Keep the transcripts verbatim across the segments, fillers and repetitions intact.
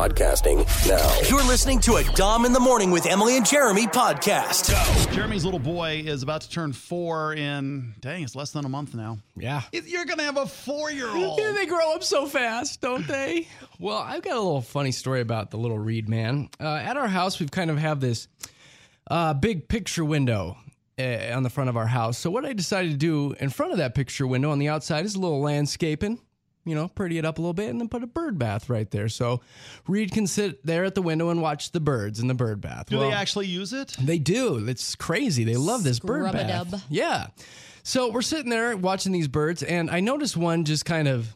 podcasting now. You're listening to a Dom in the Morning with Emily and Jeremy podcast. Go. Jeremy's little boy is about to turn four in, dang, it's less than a month now. Yeah. You're going to have a four-year-old. Yeah, they grow up so fast, don't they? Well, I've got a little funny story about the little Reed man. Uh, at our house, we've kind of have this uh, big picture window uh, on the front of our house. So what I decided to do in front of that picture window on the outside is a little landscaping. You know, pretty it up a little bit, and then put a bird bath right there. So Reed can sit there at the window and watch the birds in the bird bath. Do well, they actually use it? They do. It's crazy. They love this bird Scrub-a-dub. bath. Yeah. So we're sitting there watching these birds, and I noticed one just kind of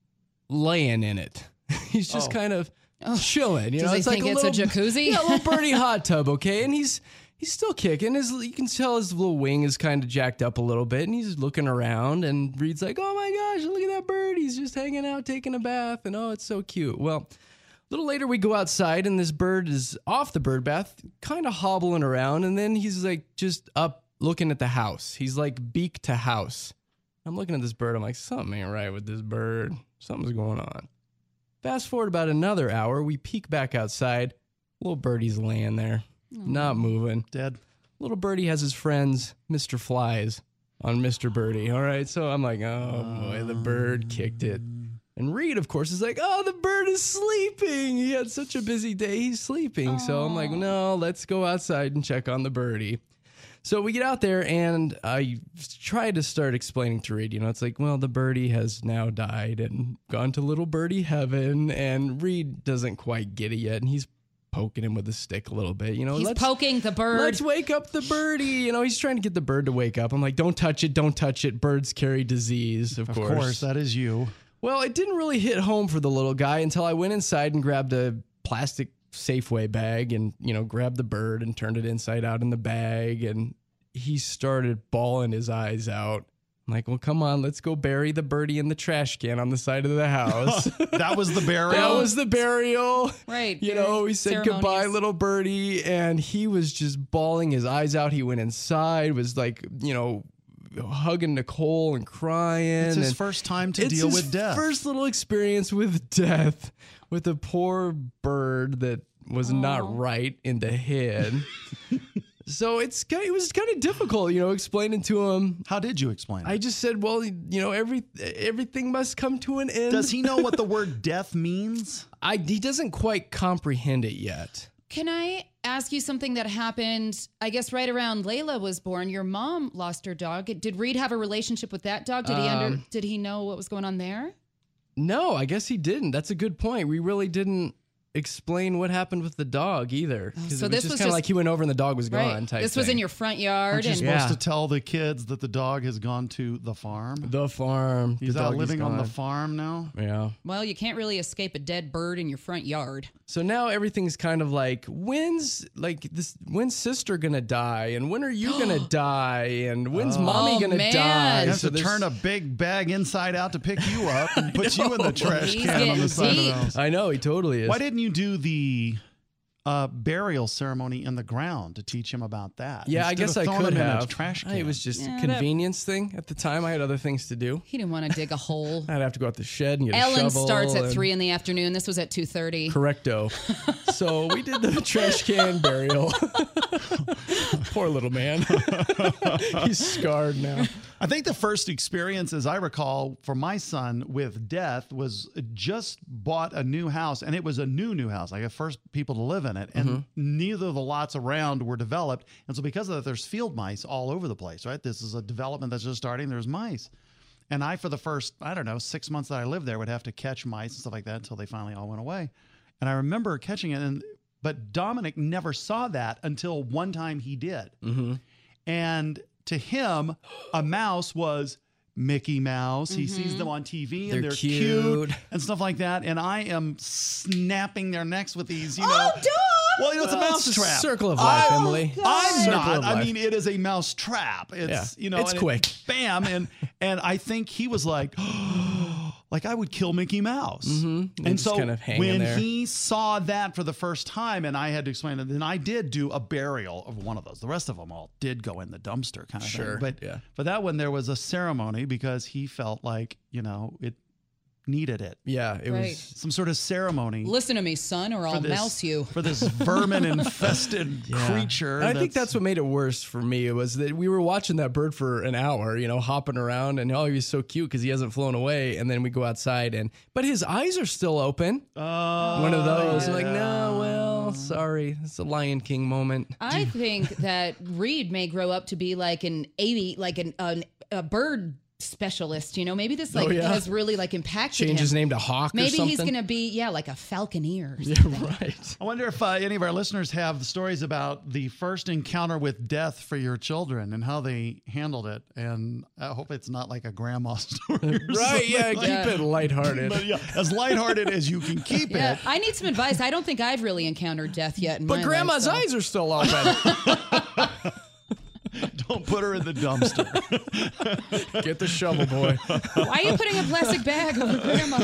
laying in it. He's just Oh. kind of chilling. You Does know, he it's think like a it's a little, jacuzzi? Yeah, a little birdie hot tub. Okay, and he's. He's still kicking. His, you can tell his little wing is kind of jacked up a little bit, and he's looking around, and Reed's like, oh my gosh, look at that bird. He's just hanging out, taking a bath, and oh, it's so cute. Well, a little later we go outside, and this bird is off the bird bath, kind of hobbling around, and then he's like just up looking at the house. He's like beak to house. I'm looking at this bird. I'm like, something ain't right with this bird. Something's going on. Fast forward about another hour, we peek back outside. Little birdie's laying there. Not moving. Dead. Little birdie has his friends, Mister Flies, on Mister Birdie. All right, so I'm like, oh boy, the bird kicked it. And Reed, of course, is like, oh, the bird is sleeping. He had such a busy day, he's sleeping. Aww. So I'm like, no, let's go outside and check on the birdie. So we get out there, and I try to start explaining to Reed, you know, it's like, well, the birdie has now died and gone to little birdie heaven, and Reed doesn't quite get it yet, and he's poking him with a stick a little bit, you know. He's let's, poking the bird. Let's wake up the birdie. You know, he's trying to get the bird to wake up. I'm like, don't touch it, don't touch it. Birds carry disease, of, Of course. course, that is you. Well, it didn't really hit home for the little guy until I went inside and grabbed a plastic Safeway bag and, you know, grabbed the bird and turned it inside out in the bag. And he started bawling his eyes out. I'm like, well, come on, let's go bury the birdie in the trash can on the side of the house. That was the burial? That was the burial. Right. You know, he said ceremonious. goodbye, little birdie, and he was just bawling his eyes out. He went inside, was like, you know, hugging Nicole and crying. It's his and first time to it's deal his with death. First little experience with death with a poor bird that was Aww. not right in the head. So it's it was kind of difficult, you know, explaining to him. How did you explain it? I just said, well, you know, every everything must come to an end. Does he know what the word death means? I he doesn't quite comprehend it yet. Can I ask you something that happened, I guess, right around Layla was born? Your mom lost her dog. Did Reed have a relationship with that dog? Did he under? Um, Did he know what was going on there? No, I guess he didn't. That's a good point. We really didn't explain what happened with the dog either. Oh, 'Cause so it was this just was kind of just- like he went over and the dog was gone Right. type This was thing. in your front yard. Aren't you And supposed Yeah. to tell the kids that the dog has gone to the farm? The farm. He's the out dog is living on the gone. farm now? Yeah. well, you can't really escape a dead bird in your front yard. So now everything's kind of like, when's like this? When's sister gonna die, and when are you gonna die, and when's mommy Oh, gonna man. die? You have So to there's- turn a big bag inside out to pick you up and put you in the trash He's can on the getting side of the deep. house. I know he totally is. Why didn't you do the uh, burial ceremony in the ground to teach him about that? Yeah, I Instead guess of I throwing could him in a have. trash can. It was just Yeah, a that- convenience thing at the time. I had other things to do. He didn't want to dig a hole. I'd have to go out the shed and get a Ellen shovel. starts at and- three in the afternoon. This was at two thirty. Correcto. So we did the trash can burial. Poor little man. He's scarred now. I think the first experience, as I recall, for my son with death was just bought a new house, and it was a new, new house, like the first people to live in it, and Mm-hmm. neither of the lots around were developed. And so because of that, there's field mice all over the place, right? This is a development that's just starting. There's mice. And I, for the first, I don't know, six months that I lived there, would have to catch mice and stuff like that until they finally all went away. And I remember catching it, and but Dominic never saw that until one time he did. Mm-hmm. And to him, a mouse was Mickey Mouse. He sees them on T V and They're they're, cute. cute. and stuff like that. And I am snapping their necks with these, you know. Oh, dog! Well, you know, it's Well, a it's mouse a trap. circle of life, I'm- Emily. I'm Circle not. of I life. mean, it is a mouse trap. It's, Yeah. you know, It's and it- quick. bam. And, and I think he was like, like I would kill Mickey Mouse. Mm-hmm. And Just so kind of hanging when there. he saw that for the first time and I had to explain it, then I did do a burial of one of those. The rest of them all did go in the dumpster kind of Sure, thing. But yeah. for that one, there was a ceremony because he felt like, you know, it needed it. Yeah, it Right. was. Some sort of ceremony. Listen to me, son, or I'll this, mouse you. for this vermin infested creature. And I think that's what made it worse for me. It was that we were watching that bird for an hour, you know, hopping around, and oh, he was so cute because he hasn't flown away. And then we go outside, and but his eyes are still open. Oh, One of those. yeah. Like, no, well, sorry, it's a Lion King moment. I think that Reed may grow up to be like an eighty, like an, an a bird specialist. You know, maybe this like Oh, yeah. has really like impacted Change him. his name to Hawk. or Maybe something. he's gonna be yeah, like a falconeer. Or Yeah, something. right. I wonder if uh, any of our listeners have stories about the first encounter with death for your children and how they handled it. And I hope it's not like a grandma story. or Right? something Yeah, like keep Yeah. it lighthearted. But yeah, as lighthearted as you can keep Yeah, it. I need some advice. I don't think I've really encountered death yet. In But my Grandma's life, so. eyes are still open. Don't put her in the dumpster. Get the shovel, boy. Why are you putting a plastic bag over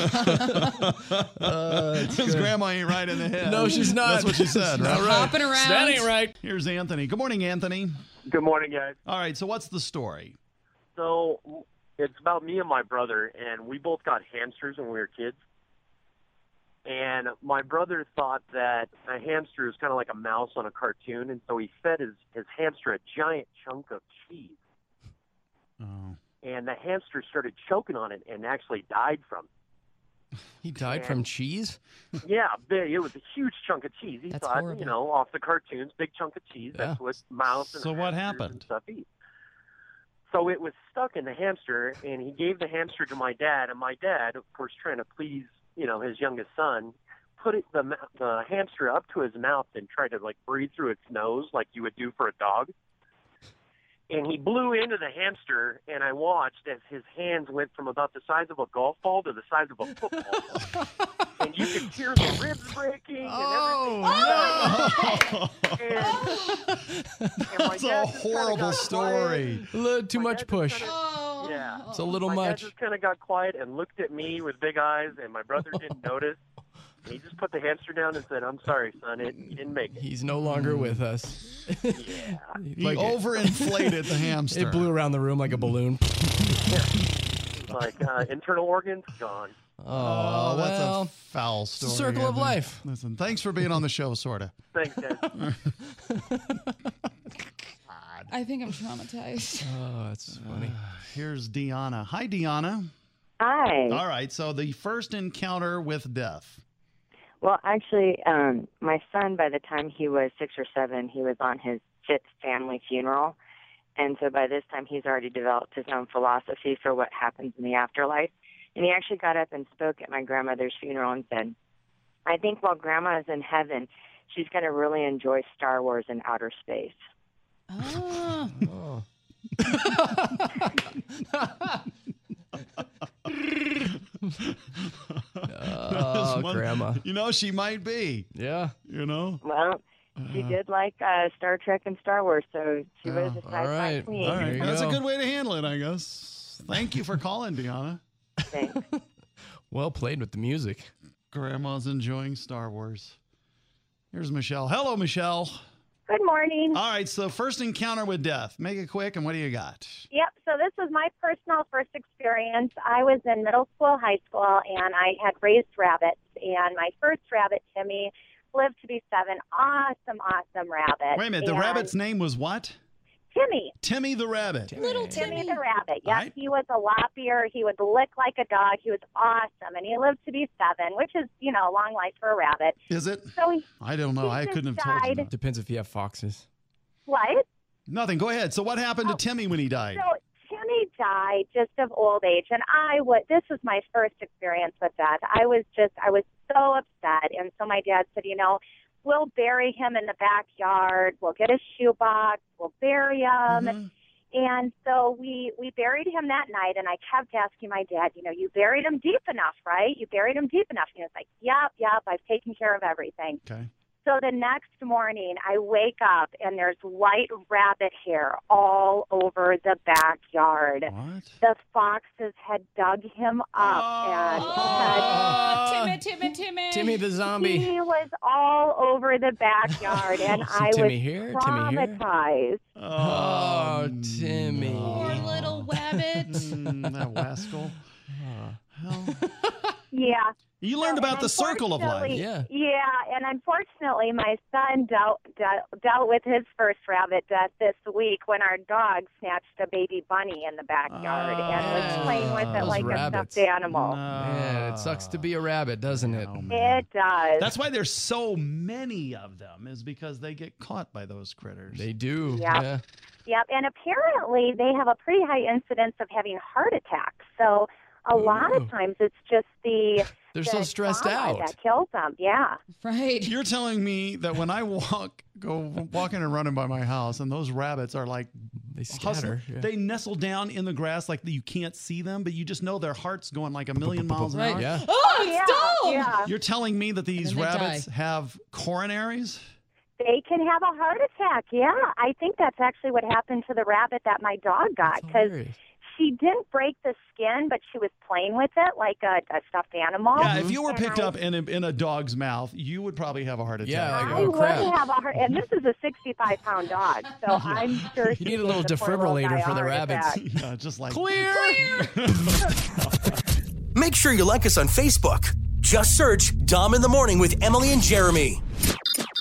Grandma? Because grandma ain't right in the head. No, she's not. That's what she said, right? Hopping around. That ain't right. Here's Anthony. Good morning, Anthony. Good morning, guys. All right, so what's the story? So it's about me and my brother, and we both got hamsters when we were kids. And my brother thought that a hamster is kind of like a mouse on a cartoon, and so he fed his, his hamster a giant chunk of cheese. Oh. And the hamster started choking on it and actually died from it. He died from cheese? Yeah, big, it was a huge chunk of cheese. He That's thought, horrible. you know, off the cartoons, big chunk of cheese. That's Yeah. what mouse and So what hamsters happened? and stuff eat. So it was stuck in the hamster, and he gave the hamster to my dad. And my dad, of course, trying to please, you know, his youngest son, put it, the the hamster up to his mouth and tried to like breathe through its nose like you would do for a dog. And he blew into the hamster, and I watched as his hands went from about the size of a golf ball to the size of a football. And you could hear the ribs breaking and Oh, everything. And, and my That's a dad just kinda horrible got story. A little too My much dad just push. kinda- Oh. Yeah. It's a little my much. dad just kind of got quiet and looked at me with big eyes, and my brother didn't notice. He just put the hamster down and said, "I'm sorry, son. It you didn't make it." He's no longer with us. Yeah. He Like it- overinflated the hamster. It blew around the room like a balloon. Like uh, internal organs gone. Oh, that's well, a foul a story. circle of Anthony. life. Listen, thanks for being on the show, sorta. Thanks, guys. I think I'm traumatized. Oh, that's funny. Here's Deanna. Hi, Deanna. Hi. All right, so the first encounter with death. Well, actually, um, my son, by the time he was six or seven, he was on his fifth family funeral. And so by this time, he's already developed his own philosophy for what happens in the afterlife. And he actually got up and spoke at my grandmother's funeral and said, I think while Grandma is in heaven, she's going to really enjoy Star Wars and outer space. Oh. Oh. Oh, One- Grandma. You know, she might be, Yeah. you know. Well, she did like uh, Star Trek and Star Wars, so she was a Oh, sci-fi all right. queen. All There right, you that's go. a good way to handle it, I guess. Thank you for calling, Deanna. Thanks. Well played with the music. Grandma's enjoying Star Wars. Here's Michelle. Hello, Michelle. Good morning. All right, so first encounter with death. Make it quick, and what do you got? Yep. So this was my personal first experience. I was in middle school, high school, and I had raised rabbits. And my first rabbit, Timmy, lived to be seven. Awesome, awesome rabbit. Wait a minute, the And rabbit's name was what? Timmy. Timmy the rabbit. Little Timmy Timmy. the rabbit. Yes, Right. he was a lop-ear. He would lick like a dog. He was awesome, and he lived to be seven, which is, you know, a long life for a rabbit. Is it? So he, I don't know. He I just couldn't have told you. died. that. Depends if you have foxes. what? Nothing. Go ahead. So what happened to Oh, Timmy when he died? So Timmy died just of old age, and I was. This was my first experience with that. I was just, I was so upset, and so my dad said, you know, we'll bury him in the backyard. We'll get a shoebox. We'll bury him. Mhm. And so we we buried him that night, and I kept asking my dad, you know, you buried him deep enough, right? You buried him deep enough. And he was like, yep, yep, I've taken care of everything. Okay. So the next morning, I wake up, and there's white rabbit hair all over the backyard. What? The foxes had dug him up, and Oh, Timmy, Timmy, Timmy. Timmy the zombie. he was all over the backyard, and Some I Timmy was here, Timmy here. traumatized. Oh, Timmy. Poor little rabbit. Mm, that wascal. Well, Yeah. You learned about And the circle of life. unfortunately- Yeah. Yeah, and unfortunately, my son dealt, dealt dealt with his first rabbit death this week when our dog snatched a baby bunny in the backyard and was playing with it Those like rabbits. a stuffed animal. Man, it sucks to be a rabbit, doesn't it? Oh, man. It does. That's why there's so many of them, is because they get caught by those critters. They do. Yeah. Yeah. Yep, and apparently they have a pretty high incidence of having heart attacks. So a lot Ooh. of times it's just the They're the so stressed trauma out. that kills them. Yeah. Right. You're telling me that when I walk, go walking and running by my house, and those rabbits are like They hustling, scatter. yeah. they nestle down in the grass like you can't see them, but you just know their heart's going like a million miles an Right. hour. Yeah. Oh, Yeah, stop! yeah. You're telling me that these And then they rabbits die. have coronaries? They can have a heart attack. Yeah, I think that's actually what happened to the rabbit that my dog got That's because hilarious. she didn't break the skin, but she was playing with it like a, a stuffed animal. Yeah, if you were And picked I- up in a, in a dog's mouth, you would probably have a heart attack. Yeah, like, I oh, would crap. have a heart, and this is a sixty-five pound dog, so I'm sure You she need a gave little the poor little defibrillator guy a for the heart rabbits. attack. Yeah, just like Clear. Make sure you like us on Facebook. Just search Dom in the Morning with Emily and Jeremy.